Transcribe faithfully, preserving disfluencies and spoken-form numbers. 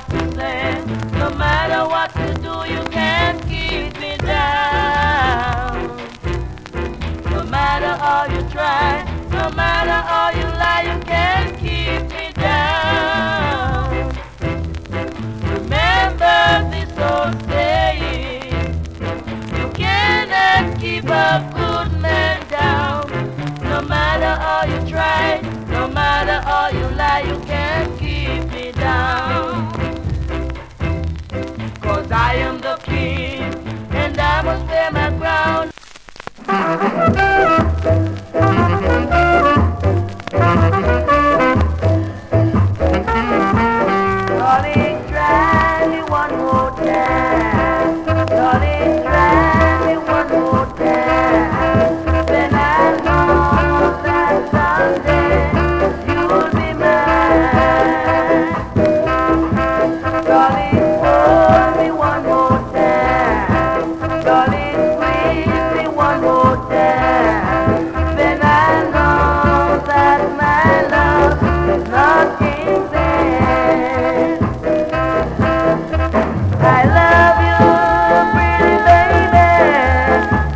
what you say, no matter what you do, you can't keep me down. No matter how you try, no matter how you lie, you can't keep me down. Remember this old saying, you cannot keep a good man down. No matter how you try, no matter how you lie, you can't keep me down. 'Cause I am the king, and I must stand my ground. Darling, try me one more time. Darling, try me one more time. Then I know that someday you'll be mine. Darling, hold me one more time. Darling, please.